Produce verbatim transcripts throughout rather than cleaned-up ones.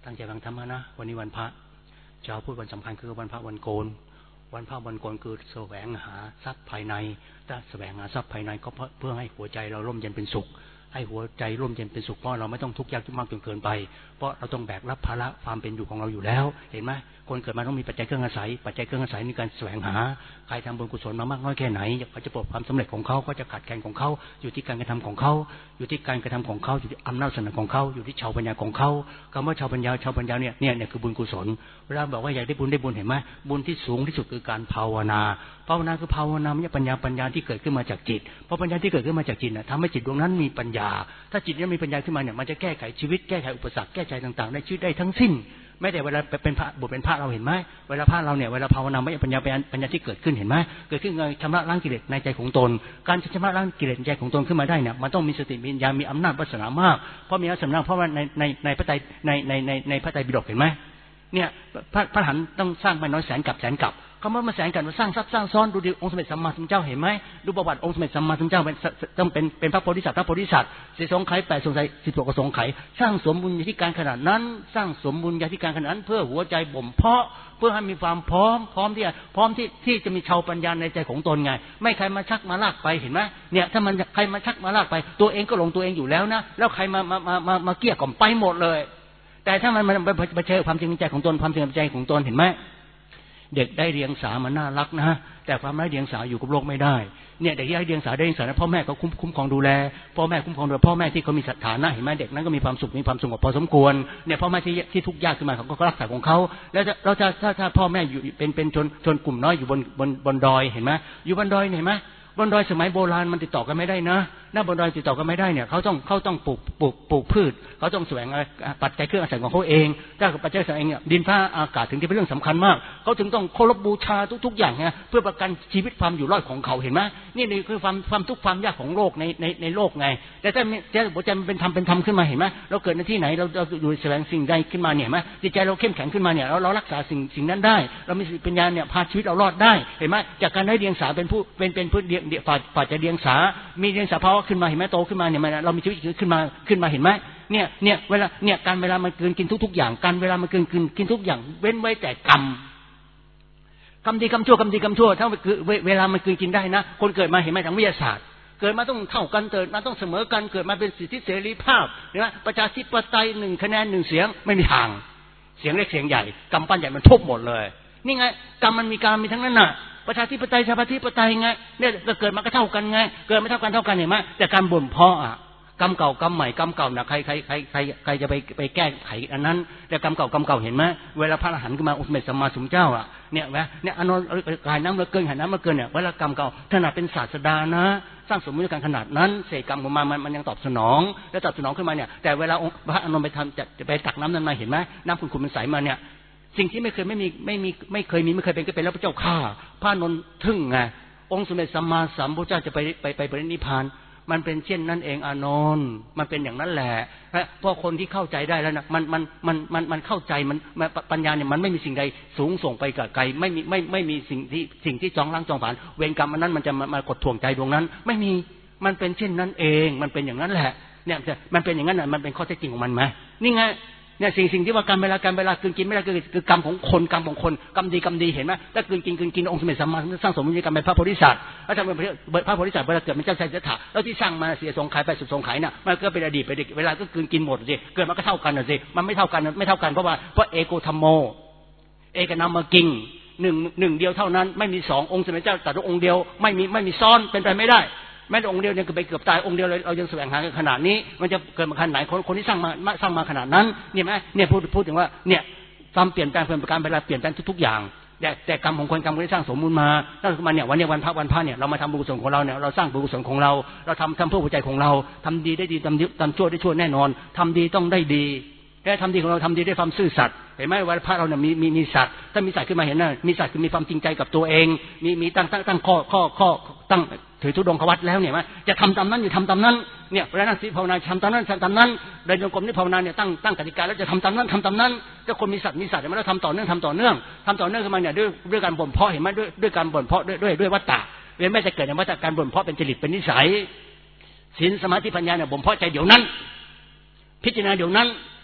ตั้งใจฟังธรรมะนะวันนี้วันพระเช้าพูดวันสำคัญคือวันพระวันโกนวันพระวันโกนคือแสวงหาทรัพย์ภายในถ้าแสวงหาทรัพย์ภายในก็เพื่อให้หัวใจเราร่มเย็นเป็นสุขให้หัวใจร่มเย็นเป็นสุขเพราะเราไม่ต้องทุกข์ยากทุกข์มากจนเกินไปเพราะเราต้องแบกรับภาระความเป็นอยู่ของเราอยู่แล้วเห็นไหมคนเกิดมาต้องมีปัจจัยเครื่องอาศัยปัจจัยเครื่องอาศัยในการแสวงหาใครทำบุญกุศลมามากน้อยแค่ไหนเขาจะประสบความสำเร็จของเขาก็จะขาดแคลนของเขาอยู่ที่การกระทำของเขาอยู่ที่การกระทำของเขาอยู่ที่อำนาจสนองของเขาอยู่ที่ชาวปัญญาของเขาคำว่าชาวปัญญาชาวปัญญาเนี่ยเนี่ยเนี่ยคือบุญกุศลเวลาบอกว่าอยากได้บุญได้บุญเห็นไหมบุญที่สูงที่สุดคือการภาวนาภาวนาคือภาวนาไม่ใช่ปัญญาปัญญาที่เกิดขึ้นมาจากจิตเพราะปัญญาที่เกิดขึ้นมาจากจิตน่ะทำให้จิตดวงนั้นมีปัญญาถ้าจิตนี้มีปัญญาขึ้นมาเนี่ยมันจะแก้ไขชีวิตแก้ไขอุปสรรคแก้ไขต่างๆในชีวิตได้ทั้งสิ้นไม่แต่เวลาเป็นพระบุตรเป็นพระเราเห็นไหมเวลาพระเราเนี่ยเวลาภาวนาไม่ใช่ปัญญาปัญญาที่เกิดขึ้นเห็นไหมเกิดขึ้นเงยชำระล้างกิเลสในใจของตนการชำระล้างกิเลสในใจของตนขึ้นมาได้เนี่ยมันต้องมีสติมีปัญญามีอำนาจวาสนามากเพราะมีอำนาจวาสนาเพราะว่าในในในพระไตรในในในในพระไตรปิฎกเห็นไหมเนี่ยพระพระหันต้องสร้างไม่น้อยแสนกับแสนกับคำว่ามาแสนกันมาสร้างซับสร้างซ้อนดูดิองค์สมเด็จสัมมาสัมพุทธเจ้าเห็นไหมดูประวัติองค์สมเด็จสัมมาสัมพุทธเจ้าเป็นต้องเป็นเป็นพระโพธิสัตว์พระโพธิสัตว์สิสงไขแปดสงไขสิบหกสงไขสร้างสมบุญญาธิการขนาดนั้นสร้างสมบุญญาธิการขนาดนั้นเพื่อหัวใจบ่มเพาะเพื่อให้มีความพร้อมพร้อมที่พร้อมที่ที่จะมีชาวปัญญาในใจของตนไงไม่ใครมาชักมาลากไปเห็นไหมเนี่ยถ้ามันใครมาชักมาลากไปตัวเองก็หลงตัวเองอยู่แล้วนะแล้วใครมามามามามาเกลี้ยกล่อมไปหมดเลยแต่ถ้ามันมันไปเจอความจริงใจของตนความจริงใจของตนเห็นไหมเด็กได้เรียงสามันน่ารักนะแต่ความไร้เดียงสาอยู่กับโลกไม่ได้เนี่ยเด็กที่ได้เดียงสาได้เดียงสาพ่อแม่ก็คุ้มคุ้มครองดูแลพ่อแม่คุ้มครองดูแลพ่อแม่ที่เขามีฐานะเห็นไหมเด็กนั้นก็มีความสุขมีความสงบพอสมควรเนี่ยพ่อแม่ที่ที่ทุกข์ยากขึ้นมาเขาก็รักษาของเขาแล้วเราจะถ้าถ้าพ่อแม่อยู่เป็นเป็นชนชนกลุ่มน้อยอยู่บนบนบนดอยเห็นไหมอยู่บนดอยเห็นไหมบนดอยสมัยโบราณมันติดต่อกันไม่ได้นะหน้าบนดอยติดต่อกันไม่ได้เนี่ยเขาต้องเขาต้องปลูกปลูกปลูกพืชเขาต้องแสวงปัจจัยเครื่องอาศัยของเขาเองถ้าปัจจัยอาศัยเองเนี่ยดินฟ้าอากาศถึงที่เป็นเรื่องสำคัญมากเขาถึงต้องเคารพบูชาทุกๆอย่างไงเพื่อประกันชีวิตความอยู่รอดของเขาเห็นไหมนี่นี่คือความความทุกข์ความยากของโลกในในในโลกไงแต่ถ้าแต่หัวใจมันเป็นธรรมเป็นธรรมขึ้นมาเห็นไหมเราเกิดในที่ไหนเราเราอยู่แสวงสิ่งใดขึ้นมาเนี่ยเห็นไหมจิตใจเราเข้มแข็งขึ้นมาเนี่ยเราเรารักษาสิ่งสิ่งนั้นได้เรามีปัญญาเนี่ยพาชีวิตเรารอดได้เห็นไหมจากการได้เดียงสาเป็นผู้เป็นเป็นผู้เดียงฝ่ายฝ่ายจะเดียงสามีเดียงสาภาวะขึ้นมาเห็นไหมโตขึ้นมาเนี่ยเรามีชีวิตขึ้นมาขึ้นมาเห็นไหมเนี่ยเนี่ยเวลาเนี่ยการเวลามันกินกินทุกๆอย่างการเวลามันกินกินกินทุกอย่างเว้นไว้แต่กรรมกรรมดีกรรมชั่วกรรมดีกรรมชั่วถ้าเวลามันกินกินได้นะคนเกิดมาเห็นไหมทางวิทยาศาสตร์เกิดมาต้องเท่ากันเกิดมาต้องเสมอกันเกิดมาเป็นสิทธิเสรีภาพนะประชาธิปไตยหนึ่งคะแนนหนึ่งเสียงไม่มีทางเสียงเล็กเสียงใหญ่กรรมปั้นใหญ่มันทุบหมดเลยนี่ไงกรรมมันมีการมีทั้งนั้นน่ะประชาธิปไตยชาติปไตยไงเนี่ยเกิดมาก็เท่ากันไงเกิดไม่เท่ากันเท่ากันเห็นไหมแต่การบ่มเพาะอ่ะกรรมเก่ากรรมใหม่กรรมเก่าน่ะใครใครใครใครใครจะไปไปแก้ไขอันนั้นแต่กรรมเก่ากรรมเก่าเห็นไหมเวลาพระอรหันต์ขึ้นมาองค์สมเด็จสัมมาสัมพุทธเจ้าอ่ะเนี่ยแหวะเนี่ยอานนท์กายน้ำเหลือเกินหายน้ำเหลือเกินเนี่ยเวลากรรมเก่าขนาดเป็นศาสดานะสร้างสมมุติการขนาดนั้นเศษกรรมของมันมันยังตอบสนองแล้วตอบสนองขึ้นมาเนี่ยแต่เวลาพระอานนท์ไปทำจะไปตักน้ำนั้นมาเห็นไหมน้ำขุ่นๆมันใสมาเนี่ยสิ่งที่ไม่เคยไม่มีไม่มีไม่เคยมีไม่เคยเป็นก็เป็นแล้วพระเจ้าข้าพระนนท์ทึ่งไงองค์สมเด็จสัมมาสัมพุทธเจ้าจะไปไปไปปรินิพพานมันเป็นเช่นนั้นเองอานนท์มันเป็นอย่างนั้นแหละเพราะคนที่เข้าใจได้แล้วนะมันมันมันมันมันเข้าใจมันปัญญาเนี่ยมันไม่มีสิ่งใดสูงส่งไปกับไกลไม่มีไม่ไม่มีสิ่งที่สิ่งที่จองล้างจองผ่านเวรกรรมอันนั้นมันจะมามากดท่วงใจดวงนั้นไม่มีมันเป็นเช่นนั้นเองมันเป็นอย่างนั้นแหละเนี่ยมันเป็นอย่างนั้นน่ะมันเป็นข้อเท็จจริงของมันไหมนี่ไงเนี่ยสิ่งสิ่งที่ว่าการเวลาการเวลากินกินไม่ได้คือคือกรรมของคนกรรมของคนกรรมดีกรรมดีเห็นไหมถ้ากินกินกินกินองค์สมเด็จสัมมาสัมพุทธเจ้าสร้างสมมุติกรรมเป็นพระโพธิสัตว์แล้วทำเป็นพระโพธิสัตว์เวลาเกิดเป็นเจ้าชายสิทธัตถะแล้วที่สร้างมาเสียสงไขไปสุดสงไขน่ะมันก็เป็นอดีตไปเวลาก็กินกินหมดสิเกิดมาก็เท่ากันน่ะสิมันไม่เท่ากันไม่เท่ากันเพราะว่าเพราะเอโกธัมโมเอกนามกิงหนึ่งหนึ่งเดียวเท่านั้นไม่มีสององค์สมเด็จเจ้าตรัสองค์เดียวไม่มีไม่มีซ้อนเป็นไปไม่ได้แม้แต่องค์เดียวยังไปเกือบตายองค์เดียวเลยเรายังแสวงหาขนาดนี้มันจะเกิดมาขนาดไหนคนคนที่สร้างมาสร้างมาขนาดนั้นเนี่ยไหมเนี่ยพูดพูดถึงว่าเนี่ยความเปลี่ยนแปลงเปลี่ยนการเวลาเปลี่ยนแปลงทุกๆอย่างแต่แต่กรรมของคนกรรมคนที่สร้างสมมุติมาตั้งแต่มาเนี่ยวันนี้วันพระวันพระเนี่ยเรามาทำบุญกุศลของเราเนี่ยเราสร้างบุญกุศลของเราเราทำทำเพื่อหัวใจของเราทำดีได้ดีทำทำชั่วได้ชั่วแน่นอนทำดีต้องได้ดีแค่ทำดีของเราทำดีด้วยความซื่อสัตย์เห็นไหมว่าพระเราเนี่ยมีมีมีสัตย์ถ้ามีสัตย์ขึ้นมาเห็นนะมีสัตย์คือมีความจริงใจกับตัวเองมีมีตั้งตั้งตั้งข้อข้อข้อตั้งถือธุดงควัตแล้วเนี่ยว่าจะทำตามนั้นอยู่ทำตามนั้นเนี่ยเวลานั่งสมาธิภาวนาทำตามนั้นทำตามนั้นเดินจงกรมนี่ภาวนาเนี่ยตั้งตั้งกติกาแล้วจะทำตามนั้นทำตามนั้นถ้าคนมีสัตย์มีสัตย์มันต้องทำต่อเนื่องทำต่อเนื่องทำต่อเนื่องขึ้นมาเนี่ยด้วยด้วยการบ่มเพาะเห็นไหมด้วยด้วยการบ่มเพาะด้วยด้วยด้วยวัตตะเว้นแม้จะเกิดในวัตตะการบ่มเพาะเป็นจริตเป็นนิสัยศีลสมาธิปัญญาเนี่ยบ่มเพาะใจเดี๋ยวนั้นพิจารณาเดี๋ยวนั้น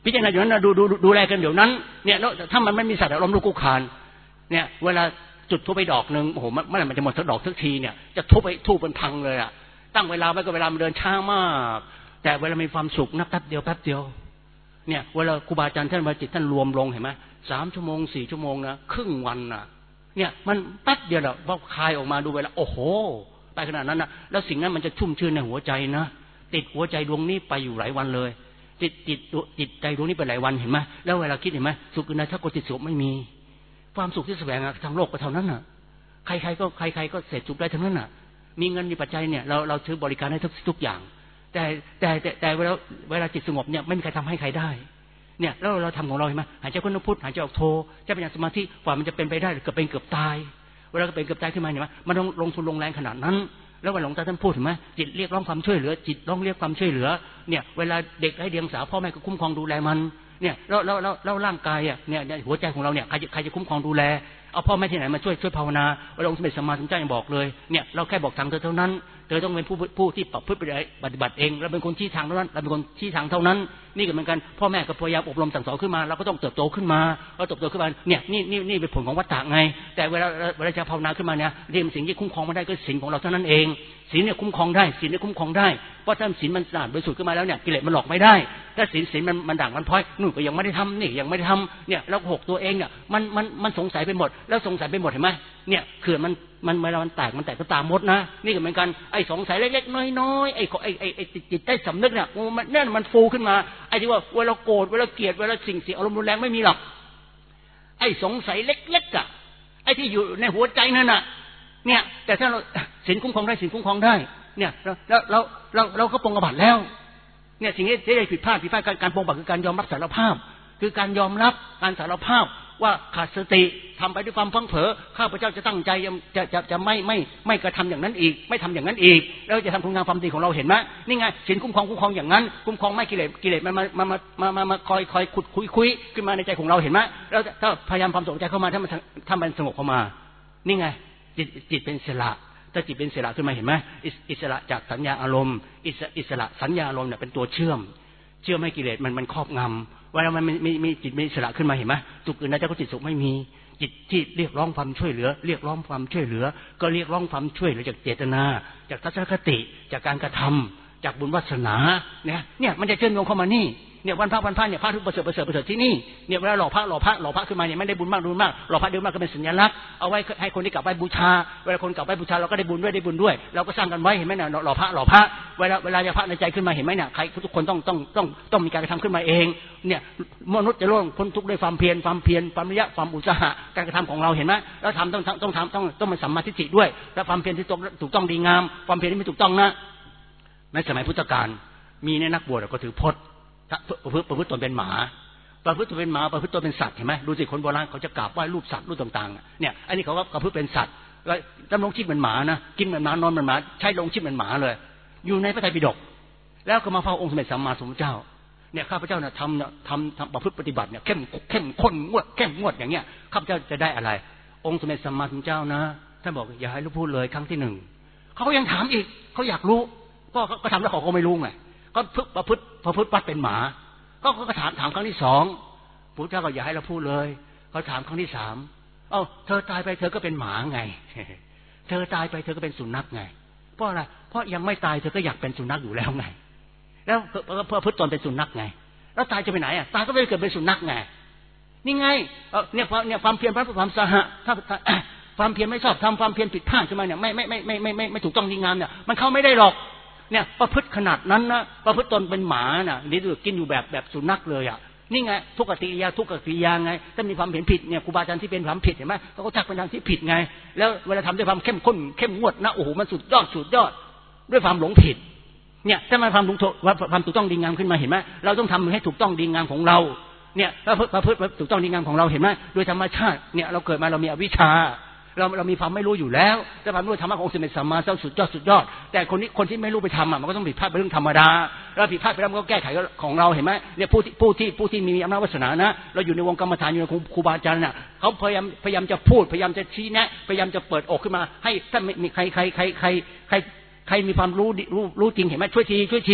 พิจารณาอยู่นั้นนะดูดูดูแลกันเดี๋ยวนั้นเนี่ยแล้วถ้ามันไม่มีสัตว์ล้มลุกคลุกคลานเนี่ยเวลาจุดทูบไปดอกนึงโอ้โหเมื่อไหร่มันจะหมดสักดอกสักทีเนี่ยจะทุบไปทูบเป็นพังเลยอ่ะตั้งเวลาไว้ก็เวลามันเดินช้ามากแต่เวลามีความสุขนับแป๊บเดียวแป๊บเดียวเนี่ยเวลาครูบาอาจารย์ท่านมาจิตท่านรวมลงเห็นไหมสามชั่วโมงสี่ชั่วโมงนะครึ่งวันน่ะเนี่ยมันแป๊บเดียวอะพอคลายออกมาดูเวลาโอ้โหไปขนาดนั้นนะแล้วสิ่งนั้นมันจะชุ่มชื่นในหัวใจนะติดหัวใจดวงนี้ไปอยู่หลายวันเลยจิตจิตจิตใจดวงนี้ไปหลายวันเห็นไหมแล้วเวลาคิดเห็นไหมสุขอื่นใดถ้ากดจิตสุขไม่มีความสุขที่แสวงทางโลกก็เท่านั้นน่ะใครๆก็ใครๆก็เสร็จสุขได้ทั้งนั้นน่ะมีเงินมีปัจจัยเนี่ยเราเราซื้อบริการให้ทุกทุกอย่างแต่แต่แต่แต่เวลาเวลาจิตสงบเนี่ยไม่มีใครทำให้ใครได้เนี่ยแล้วเราทำของเราเห็นไหมหายใจเข้าพุทหายใจออกโทจะเป็นอย่างสมาธิกว่ามันจะเป็นไปได้เกือบเป็นเกือบตายเวลาเป็นเกือบตายขึ้นมาเห็นไหมมันต้องลงทุนลงแรงขนาดนั้นแล้ววันหลวงตาท่านพูดเห็นไหมจิตเรียกร้องความช่วยเหลือจิตร้องเรียกความช่วยเหลือเนี่ยเวลาเด็กให้เดียงสาพ่อแม่ก็คุ้มครองดูแลมันเนี่ยแล้วแล้วแล้วแล้วร่างกายอ่ะเนี่ยหัวใจของเราเนี่ยใครจะใครจะคุ้มครองดูแลเอาพ่อแม่ที่ไหนมาช่วยช่วยภาวนาเวลาองค์สมเด็จสัมมาสัมพุทธเจ้ายังบอกเลยเนี่ยเราแค่บอกทางเธอเท่านั้นเธอต้องเป็นผู้ผู้ที่ประพฤติปฏิบัติเองเราเป็นคนชี้ทางเท่านั้นเราเป็นคนชี้ทางเท่านั้นนี่ก็เหมือนกันพ่อแม่ก็พยายามอบรมสั่งสอนขึ้นมาเราก็ต้องเติบโตขึ้นมาเราเติบโตขึ้นมาเนี่ยนี่นี่นี่เป็นผลของวัฏฏะไงแต่เวลาเวลาจะภาวนาขึ้นมาเนี่ยเรื่องสิ่งที่คุ้มครองไม่ได้ก็สิ่งของเราเท่านั้นเองศีลเนี่ยคุ้มครองได้ศีลเนี่ยคุ้มครองได้เพราะถ้าศีลมันสะอาดบริสุทธิ์ขึ้นมาแล้วเนี่ยกิเลสมันหลอกไม่ได้ถ้าศีลศีลมันมันด่างมันพร้อยนู่นก็ยังไม่ได้ทำนี่ยังไม่ได้ทำเนี่ยแล้วหกตัวเองเนี่ยมันมันมันสงสัยไปหมดแล้วสงสัยไปหมดเห็นไหมเนี่ยเขื่อนมันมันเวลามันแตกมันแตกก็ตามมดนะนี่ก็เหมือนกันไอ้สงสัยเล็กๆน้อยๆไอ้ไอ้ไอ้ไอ้จิตใต้สำนึกเนี่ยมันนั่นมันฟูขึ้นมาไอ้ที่ว่าเวลาโกรธเวลาเกลียดเวลาสิ่งเสียอารมณ์รุนแรงไม่มีหรอกไอ้สงสัยเล็กๆอ่ะไอ้ที่อยู่ในหัวใจนั่นน่ะเนี่ยแต่ถ้าเราศีลคุ้มครองได้ศีลคุ้มครองได้เนี่ยแล้วเราเราเราก็ปรงอบัติแล้วเนี่ยสิ่งที่ได้ผิดพลาดผิดพลาดการปรงอบัติคือการยอมรับสารภาพคือการยอมรับการสารภาพว่าขาดสติทำไปด้วยความพังเผลอข้าพเจ้าจะตั้งใจจะจะจะไม่ไม่ไม่กระทำอย่างนั้นอีกไม่ทำอย่างนั้นอีกแล้วจะทำคุณงามความดีของเราเห็นไหมนี่ไงศีลคุ้มครองคุ้มครองอย่างนั้นคุ้มครองไม่กิเลสกิเลสมันมามามามามาคอยคอยขุดคุยคุยขึ้นมาในใจของเราเห็นไหมแล้วถ้าพยายามความสงใจเข้ามาถ้ามันถ้ามันสงบเข้ามานี่ไงจิตจิตเป็นอิสระถ้าจิตเป็นอิสระขึ้นมาเห็นไหมอิสระจากสัญญาอารมณ์อิสระสัญญาอารมณ์เนี่ยเป็นตัวเชื่อมเชื่อมให้กิเลสมันมันครอบงำเวลามันมีมีจิตมีอิสระขึ้นมาเห็นไหมสุขอื่นใดก็จิตสุขไม่มีจิตที่เรียกร้องความช่วยเหลือเรียกร้องความช่วยเหลือก็เรียกร้องความช่วยเหลือจากเจตนาจากทัศนคติจากการกระทำจากบุญวาสนาเนี่ยเนี่ยมันจะเชื่อมโยงเข้ามานี่เนี่ยวันพระวันพระเนี่ยพระทุกประเสริฐประเสริฐประเสริฐที่นี่เนี่ยเวลาหล่อพระหล่อพระหล่อพระขึ้นมาเนี่ยไม่ได้บุญมากบุญมากหล่อพระเดียวมากก็เป็นสัญลักษณ์เอาไว้ให้คนที่กลับไปบูชาเวลาคนกลับไปบูชาเราก็ได้บุญด้วยได้บุญด้วยเราก็สร้างกันไว้เห็นไหมเนี่ยหล่อพระหล่อพระเวลาเวลาจะพระในใจขึ้นมาเห็นไหมเนี่ยใครทุกคนต้องต้องต้องต้องมีการกระทำขึ้นมาเองเนี่ยมนุษย์จะล่วงพ้นทุกข์ด้วยความเพียรความเพียรความระยะความอุตสาหะการกระทำของเราเห็นไหมแล้วทำต้องต้องทำต้องต้องมันสัมมาทิฏฐิด้วยแล้วความเพียรที่ถูกต้องดีงามความเพียรที่ไม่ถูกต้องนะในสมัยพุทธกาลมีในนักบวชก็ถือพจน์ประพฤติประพฤติตนเป็นหมาประพฤติตนเป็นหมาประพฤติตนเป็นสัตว์เห็นไหมดูสิคนโบราณเขาจะกราบไหว้รูปสัตว์รูปต่างๆเนี่ยอันนี้เขาก็ประพฤติเป็นสัตว์แล้วดำรงชีพเหมือนหมานะกินเหมือนหมานอนเหมือนหมาใช้ดำรงชีพเหมือนหมาเลยอยู่ในพระไตรปิฎกแล้วก็มาเฝ้าองค์สมเด็จสัมมาสัมพุทธเจ้าเนี่ยข้าพเจ้าเนี่ยทำทำทำประพฤติปฏิบัติเนี่ยเข้มเข้มข้นงวดเข้มงวดอย่างเงี้ยข้าพเจ้าจะได้อะไรองค์สมเด็จสัมมาสัมพุทธเจ้านะท่านบอกอย่าให้ลูกพูดเลยครั้งที่หนึ่งเขาก็ยังถามอีกเขาอยากรู้ก็ก็ทำแล้วเขาก็ไม่รู้ไงก็ประพฤติประพฤติวัดเป็นหมาก็ก็ถามถามครั้งที่สองพระเจ้าก็อย่าให้เราพูดเลยเขาถามครั้งที่สามเอ้าเธอตายไปเธอก็เป็นหมาไงเธอตายไปเธอก็เป็นสุนัขไงเพราะอะไรเพราะยังไม่ตายเธอก็อยากเป็นสุนัขอยู่แล้วไงแล้วเพื่อพึ่งตนเป็นสุนัขไงแล้วตายจะไปไหนอ่ะตายก็ไม่ได้เกิดเป็นสุนัขไงนี่ไงเนี่ยเนี่ยความเพียรพระความสหะถ้าความเพียรไม่ชอบทำความเพียรผิดพลาดขึ้นมาเนี่ยไม่ไม่ไม่ไม่ไม่ไม่ไม่ถูกต้องดีงามเนี่ยมันเข้าไม่ได้หรอกเนี่ยประพฤติขนาดนั้นนะประพฤติตนเป็นหมาน่ะนี่ดูกินอยู่แบบแบบสุนัขเลยอ่ะนี่ไงทุกขติยาทุกขกิริยาไงถ้ามีความเห็นผิดเนี่ยครูบาอาจารย์ที่เป็นความผิดเห็นไหมเขาก็ชักเป็นทางที่ผิดไงแล้วเวลาทำด้วยความเข้มข้นเข้มงวดนะโอ้โหมันสุดยอดสุดยอดด้วยความหลงผิดเนี่ยถ้ามันความถูกความถูกต้องดีงามขึ้นมาเห็นไหมเราต้องทำให้ถูกต้องดีงามของเราเนี่ยแล้วประพฤติถูกต้องดีงามของเราเห็นไหมโดยธรรมชาติเนี่ยเราเกิดมาเรามีอวิชชาเราเรามีความไม่รู้อยู่แล้วแต่ความรู้ธรรมะขององค์สมเด็จสัมมาสัมพุทธเจ้าสุดยอดสุดยอดแต่คนนี้คนที่ไม่รู้ไปทำอ่ะมันก็ต้องผิดพลาดเป็นเรื่องธรรมดาเราผิดพลาดไปแล้วมันก็แก้ไขของเราเห็นไหมเนี่ยผู้ที่ผู้ที่ผู้ที่มีอำนาจวาสนานะเราอยู่ในวงกรรมฐานอยู่ในครูบาอาจารย์น่ะเขาพยายามพยายามจะพูดพยายามจะชี้แนะพยายามจะเปิดอกขึ้นมาให้ถ้ามีใครใครใครใครใครใครมีความรู้รู้รู้จริงเห็นไหมช่วยทีช่วยที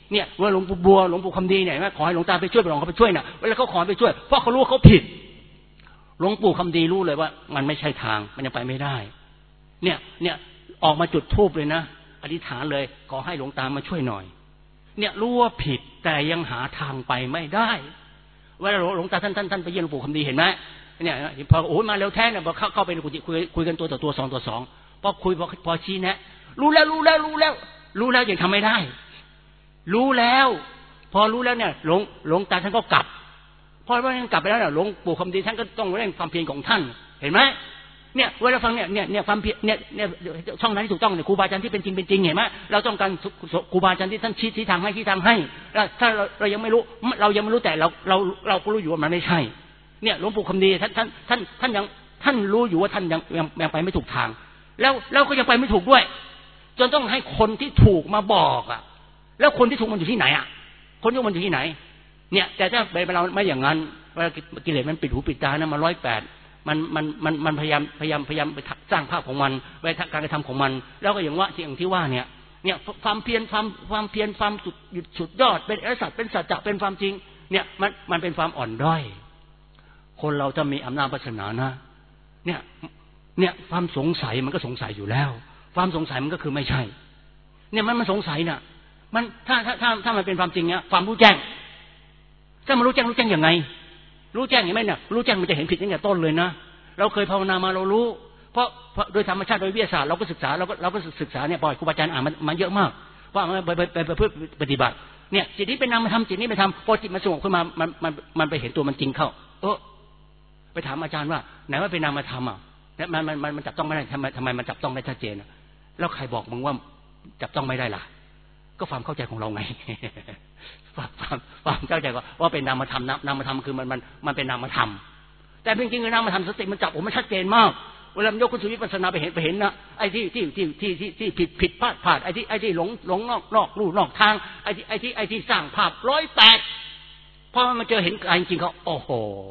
เนี่ยว่าหลวงปู่บัวหลวงปู่คำดีเนี่ยขอให้หลวงตาไปช่วยไปลองเขาไปช่วยน่ะเวลาเขาขอไปช่วยเพราะเขารู้เขาผิดหลวงปู่คำดีรู้เลยว่ามันไม่ใช่ทางมันยังไปไม่ได้เนี่ยเนี่ยออกมาจุดธูปเลยนะอธิษฐานเลยขอให้หลวงตามาช่วยหน่อยเนี่ยรู้ว่าผิดแต่ยังหาทางไปไม่ได้เวลาหลวงตาท่านท่านท่านไปเยี่ยมหลวงปู่คำดีเห็นไหมเนี่ยพอโอ้ยมาเร็วแท้เนี่ยพอเข้าเข้าไปในกุฏิคุยคุยกันตัวต่อตัวสองต่อสองพอคุยพอพอชี้แนะรู้แล้วรู้แล้วรู้แล้วรู้แล้วยังทำไม่ได้รู้แล้วพอรู้แล้วเนี่ยหลวงหลวงตาท่านก็กลับพอว่าท่านกลับไปแล้วเนี่ยหลวงปู่คำดีท่านก็ต้องเร่งความเพียรของท่านเห็นไหมเนี่ยเวลาฟังเนี่ยเนี่ยเนี่ยความเพียรเนี่ยเนี่ยช่องนั้นที่ถูกต้องเนี่ยครูบาอาจารย์ที่เป็นจริงเป็นจริงเห็นไหมเราต้องการครูบาอาจารย์ที่ท่านชี้ชี้ทางให้ชี้ทางให้ถ้าเราเรายังไม่รู้เรายังไม่รู้แต่เราเราเราก็รู้อยู่ว่ามันไม่ใช่เนี่ยหลวงปู่คำดีท่านท่านท่านท่านยังท่านรู้อยู่ว่าท่านยังยังยังไปไม่ถูกทางแล้วแล้วก็ยังไปไม่ถูกด้วยจนต้องให้คนที่ถูกมาบอกอ่ะแล้วคนที่ถูกมันอยู่ที่ไหนอ่ะคนที่มันอยู่ที่ไหนเนี่ยแต่ถ้าไปเราไม่อย่างนั้นเวลากิเลสมันปิดหูปิดตานะมาร้อยแปดมันมันมันมันพยายามพยายามพยายามไปสร้างภาพของมันไปการกระทำของมันแล้วก็อย่างว่าอย่างที่ว่าเนี่ยเนี่ยความเพียรความความเพียรความสุดหยุดสุดยอดเป็นอริยสัจเป็นสัจจะเป็นความจริงเนี่ยมันมันเป็นความอ่อนด้อยคนเราจะมีอำนาจวาสนานะเนี่ยเนี่ยความสงสัยมันก็สงสัยอยู่แล้วความสงสัยมันก็คือไม่ใช่เนี่ยมันมันสงสัยน่ะมันถ้าถ้าถ้าถ้ามันเป็นความจริงเนี่ยความรู้แจ้งถ้ามันรู้แจ้งรู้แจ้งยังไงรู้แจ้งอย่างไรเนี่ยรู้แจ้งมันจะเห็นผิดตั้งแต่ต้นเลยนะเราเคยภาวนามาเรารู้เพราะโดยธรรมชาติโดยวิทยาศาสตร์เราก็ศึกษาเราก็เราก็ศึกษาเนี่ยปล่อยครูบาอาจารย์อ่านมันมันเยอะมากว่ามันไปไปไปไปเพื่อปฏิบัติเนี่ยจิตนี้เป็นนามธรรมจิตนี้ไปทำพอจิตมันสงบขึ้นมามันมันมันไปเห็นตัวมันจริงเข้าเออไปถามอาจารย์ว่าไหนว่าเป็นนามธรรมอ่ะแล้วมันมันมันจับต้องไม่ได้ทำไมทำไมมันจับต้องได้ชัดเจนแล้วใครบอกมึงว่าจับต้องไม่ได้ล่ะก็ความเข้าใจของเราไงความความความเข้าใจว่าเป็นนามธรรมนามธรรมคือมันมันมันเป็นนามธรรมแต่จริงๆคือนามธรรมสติมันจับผมมันชัดเจนมากเวลามันยกคุณสุวิปัสสนาไปเห็นไปเห็นนะไอ้ที่ที่ที่ที่ที่ที่ผิดผิดพลาดพลาดไอ้ที่ไอ้ที่หลงหลงนอกนอกลู่นอกทางไอ้ที่ไอ้ที่ไอ้ที่สร้างภาพร้อยแปดพอมันเจอเห็นจริงๆเขาโอ้โห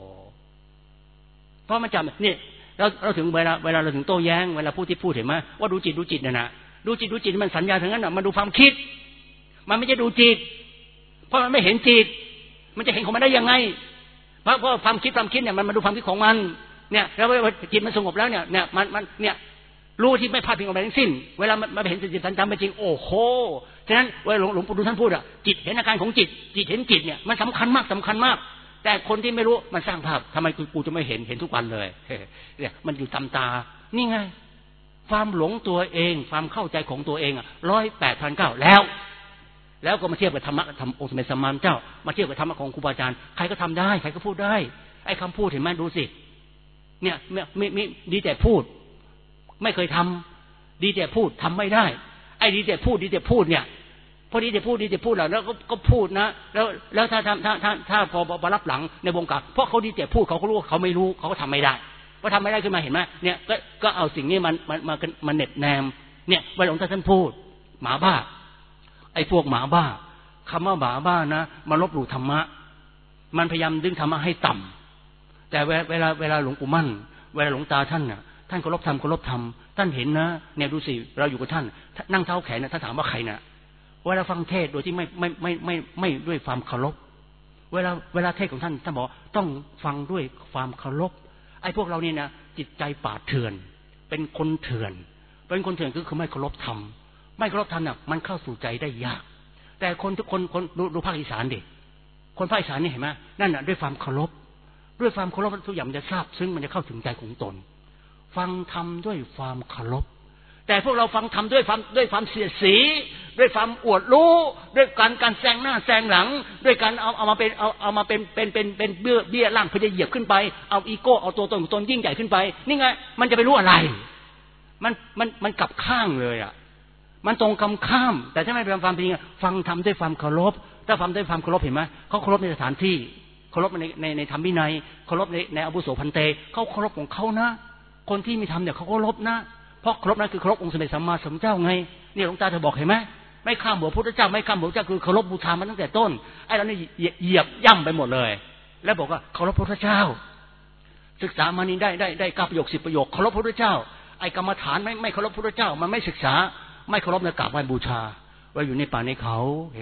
เพราะมันจับเนี่ยเราเราถึงเวลาเวลาเราถึงโต้แย้งเวลาพูดที่พูดเห็นไหมว่าดูจิตดูจิตเนี่ยนะดูจิตดูจิตมันสัญญาถึงนั้นน่ะมันดูความคิดมันไม่ใช่ดูจิตเพราะมันไม่เห็นจิตมันจะเห็นของมันได้ยังไงเพราะเพราะความคิดความคิดเนี่ยมันมาดูความคิดของมันเนี่ยแล้วเวลาจิตมันสงบแล้วเนี่ยเนี่ยมันมันเนี่ยรู้ที่ไม่พลาดพิงออกไปทั้งสิ้นเวลามันมาเห็นจิตสัญจำเป็นจริงโอ้โหฉะนั้นเวลาหลวงปู่ดูท่านพูดอ่ะจิตเห็นอาการของจิตจิตเห็นจิตเนี่ยมันสำคัญมากสำคัญมากแต่คนที่ไม่รู้มันสร้างภาพทำไมกูจะไม่เห็นเห็นทุกวันเลยเนี่ยมันอยู่ตามตานี่ไงความหลงตัวเองความเข้าใจของตัวเองอ่ะร้อยแปดพันเก้าแล้วแล้วก็มาเทียบกับธรรมะธรรมองค์สมเด็จสัมมาสัมพุทธเจ้ามาเทียบกับธรรมะของครูบาอาจารย์ใครก็ทำได้ใครก็พูดได้ไอ้คำพูดเห็นไหมดูสิเนี่ยไม่ไม่ดีแต่พูดไม่เคยทำดีแต่พูดทำไม่ได้ไอ้ดีแต่พูดดีแต่พูดเนี่ยพอดีแต่พูดดีแต่พูดแล้วก็ก็พูดนะแล้วแล้วถ้าถ้าถ้าถ้าถ้าพอพอรับหลังในวงการเพราะเขาดีแต่พูดเขาก็รู้ว่าเขาไม่รู้เขาก็ทำไม่ได้ว่าทำไม่ได้ขึ้นมาเห็นไหมเนี่ยก็ก็เอาสิ่งนี้มันมันมามันเน็บแนมเนี่ยเวลาหลวงตาท่านพูดหมาบ้าไอ้พวกหมาบ้าคำว่าหมาบ้านะมาลบหลู่ธรรมะมันพยายามดึงธรรมะให้ต่ำแต่เวลาเวลาหลวงปู่มั่นเวลาหลวงตาท่านน่ะท่านเคารพธรรมเคารพธรรมท่านเห็นนะเนี่ยดูสิเราอยู่กับท่านนั่งเท้าแขนนะท่านถามว่าใครน่ะเวลาฟังเทศโดยที่ไม่ไม่ไม่ไม่ไม่ด้วยความเคารพเวลาเวลาเทศของท่านท่านบอกต้องฟังด้วยความเคารพไอ้พวกเราเนี่ยนะจิตใจป่าเถื่อนเป็นคนเถื่อนเป็นคนเถื่อนคือคือไม่เคารพธรรมไม่เคารพธรรมเนี่ยมันเข้าสู่ใจได้ยากแต่คนทุกคนคนดูดูภาคอีสานดิคนภาคอีสานนี่เห็นไหมนั่นน่ะด้วยความเคารพด้วยความเคารพทุกอย่างมันจะทราบซึ้งมันจะเข้าถึงใจของตนฟังธรรมด้วยความเคารพแต่พวกเราฟังธรรมด้วยความด้วยความเสียดสีด้วยความอวดรู้ด้วยการการแซงหน้าแซงหลังด้วยการเอาเอามาเป็นเอาเอามาเป็นเป็นเป็นเป็นเบี้ยเบี้ยล่างเพื่อจะเหยียบขึ้นไปเอาอีโก้เอาตัวตนของตนยิ่งใหญ่ขึ้นไปนี่ไงมันจะไปรู้อะไรมันมันมันกลับข้างเลยอ่ะมันตรงคำข้ามแต่ถ้าไม่เป็นความจริงฟังธรรมด้วยความเคารพถ้าฟังด้วยความเคารพเห็นไหมเขาเคารพในสถานที่เคารพในในในธรรมวินัยเคารพในในอาวุโสพันเตเขาเคารพของเขานะคนที่มีธรรมเนี่ยเขาเคารพนะเพราะเคารพนั้นคือเคารพองค์สมเด็จสัมมาสัมพุทธเจ้าไงเนี่ยหลวงตาเธอบอกเห็นไหมไม่ข้ามหัวพระพุทธเจ้าไม่ข้ามหัวพระเจ้าคือเคารพบูชามันตั้งแต่ต้นไอ้เราเนี่ยเหยียบย่ำไปหมดเลยแล้วบอกว่าเคารพพระพุทธเจ้าศึกษามานี่ได้ได้ได้เก้าประโยคสิบประโยคเคารพพระพุทธเจ้าไอ้กรรมฐานไม่ไม่เคารพพระพุทธเจ้ามันไม่ศึกษาไม่เคารพในกราบไหว้บูชาว่าอยู่ในป่าในเขาเห็นไหม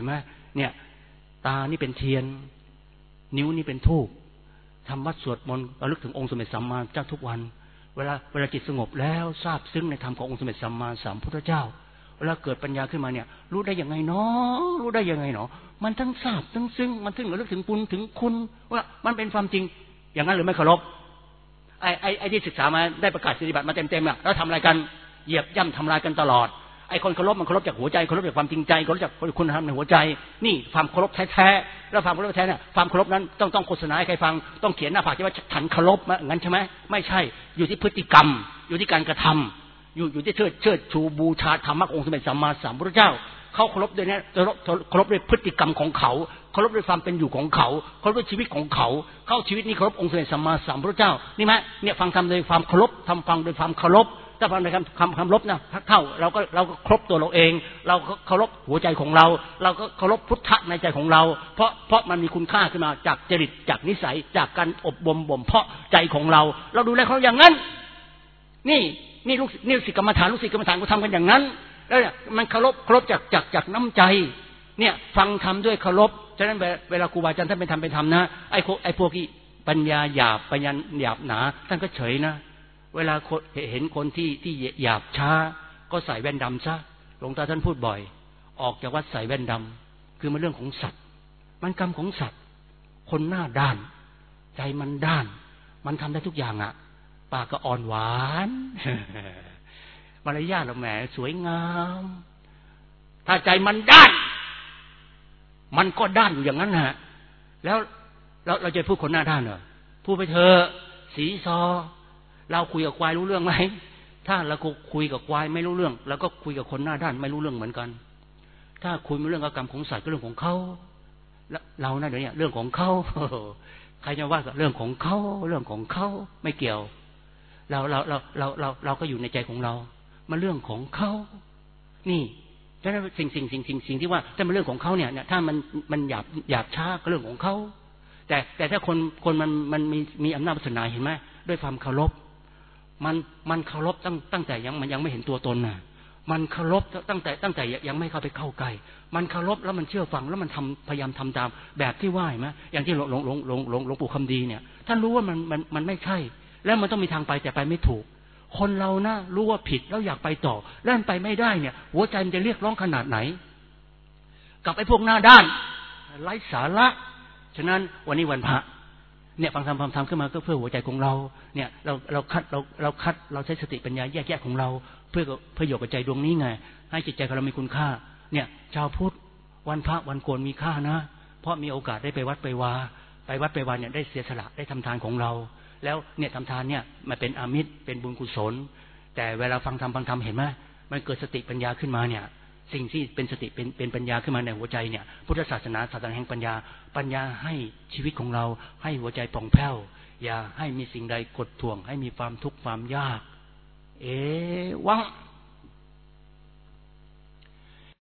เนี่ยตานี่เป็นเทียนนิ้วนี่เป็นธูปทำวัดสวดมนต์ระลึกถึงองค์สมเด็จสัมมาสัมพุทธเจ้าทุกวันเวลาเวลาจิตสงบแล้วทราบซึ้งในธรรมขององค์สมเด็จสัมมาสัมพุทธเจ้าเวลาเกิดปัญญาขึ้นมาเนี่ยรู้ได้ยังไงเนาะรู้ได้ยังไงเนาะมันทั้งทราบทั้งซึ้งมันถึงระลึกถึงบุญถึงคุณว่ามันเป็นความจริงอย่างนั้นหรือไม่เคารพไอ้ไอ้ไอ้ที่ศึกษามาได้ประกาศปฏิบัติมาเต็มๆอ่ะแล้วทำอะไรกันเหยียบย่ำทำลายกันตลอดไอ้คนเคารพมันเคารพจากหัวใจเคารพจากความจริงใจเคารพจากคุณธรรมในหัวใจนี่ความเคารพแท้ๆแล้วความเคารพแท้เนี่ยความเคารพนั้นต้องต้องโฆษณาให้ใครฟังต้องเขียนหน้าผากที่ว่าฉันเคารพมั้ยงั้นใช่ไหมไม่ใช่อยู่ที่พฤติกรรมอยู่ที่การกระทำอยู่อยู่ที่เชิดเชิดชูบูชาธรรมะองค์สมเด็จสัมมาสัมพุทธเจ้าเขาเคารพด้วยเนี่ยเคารพด้วยพฤติกรรมของเขาเคารพด้วยความเป็นอยู่ของเขาเคารพด้วยชีวิตของเขาเข้าชีวิตนี้เคารพองค์สมเด็จสัมมาสัมพุทธเจ้านี่มั้ยเนี่ยฟังธรรมโดยความเคารพทำฟังโดยความเคารพถ้าฟังในคำคำคำลบนะเท่าเราก็เราก็ครบตัวเราเองเราก็เคารพหัวใจของเราเราก็เคารพพุทธะในใจของเราเพราะเพราะมันมีคุณค่าขึ้นมาจากจริตจากนิสัยจากการอบรมบ่มเพาะใจของเราเราดูแลเขาอย่างนั้นนี่นี่ลูกนี่ศิษย์กรรมฐานลูกศิษย์กรรมฐานก็ทำกันอย่างนั้นแล้วเนี่ยมันเคารพเคารพจากจากจากน้ำใจเนี่ยฟังธรรมด้วยเคารพฉะนั้นเวลาครูบาอาจารย์ท่านเป็นธรรมเป็นธรรมนะไอ้ไอ้พวกที่ปัญญาหยาบปัญญาหยาบหนาท่านก็เฉยนะเวลาเห็นคนที่ที่หยาบช้าก็ใส่แว่นดำซะหลวงตาท่านพูดบ่อยออกจากวัดใส่แว่นดำคือมันเรื่องของสัตว์มันกรรมของสัตว์คนหน้าด้านใจมันด้านมันทำได้ทุกอย่างอ่ะปากก็อ่อนหวานมารยาทเราแหมสวยงามถ้าใจมันด้านมันก็ด้านอยู่อย่างนั้นฮะแล้วเราเราจะพูดคนหน้าด้านเหรอพูดไปเถอะสีซอเราคุยกับควายรู้เรื่องไหมถ้าเราคุยกับควายไม่รู้เรื่องเราก็คุยกับคนหน้าด้านไม่รู้เรื่องเหมือนกันถ้าคุยเรื่องกรรมของสัตว์ก็เรื่องของเขาเรานะเดี๋ยวนี้เรื่องของเขาใครจะว่ากับเรื่องของเขาเรื่องของเขาไม่เกี่ยวเราเราเราเราเราเราก็อยู่ในใจของเรามันเรื่องของเขานี่ฉะนั้นสิ่งสิ่งสิ่งสิ่งสิ่งที่ว่าถ้ามันเรื่องของเขาเนี่ยถ้ามันมันหยาบหยาบช้าก็เรื่องของเขาแต่แต่ถ้าคนคนมันมันมีมีอำนาจวาสนาเห็นไหมด้วยความเคารพมันมันเคารพตั้งตั้งแต่ยังมันยังไม่เห็นตัวตนน่ะมันเคารพตั้งแต่ตั้งแต่ยังไม่เข้าไปเข้าใกล้มันเคารพแล้วมันเชื่อฟังแล้วมันทำพยายามทำตามแบบที่ว่าเห็นไหมอย่างที่หลวงหลวงหลวงหลวงหลวงหลวงปู่คำดีเนี่ยท่านรู้ว่ามันมันมันไม่ใช่แล้วมันต้องมีทางไปแต่ไปไม่ถูกคนเรานะรู้ว่าผิดแล้วอยากไปต่อแล้วมันไปไม่ได้เนี่ยหัวใจมันจะเรียกร้องขนาดไหนกับไอ้พวกหน้าด้านไร้สาระฉะนั้นวันนี้วันพระเนี่ยฟังธรรมฟังธรรมขึ้นมาก็เพื่อหัวใจของเราเนี่ยเราเราคัดเราเราคัดเราใช้สติปัญญาแยกแยะของเราเพื่อเพื่อประโยชน์กับใจดวงนี้ไงให้จิตใจของเรามีคุณค่าเนี่ยชาวพุทธวันพระวันโกนมีค่านะเพราะมีโอกาสได้ไปวัดไปวาไปวัดไปวาเนี่ยได้เสียสละได้ทำทานของเราแล้วเนี่ยทำทานเนี่ยมันเป็นอามิตรเป็นบุญกุศลแต่เวลาฟังธรรมฟังธรรมเห็นไหมมันเกิดสติปัญญาขึ้นมาเนี่ยสิ่งที่เป็นสติเป็นเป็นปัญญาขึ้นมาในหัวใจเนี่ยพุทธศาสนาศาสนาแห่งปัญญาปัญญาให้ชีวิตของเราให้หัวใจผ่องแผ้วอย่าให้มีสิ่งใดกดท่วงให้มีความทุกข์ความยากเอวัง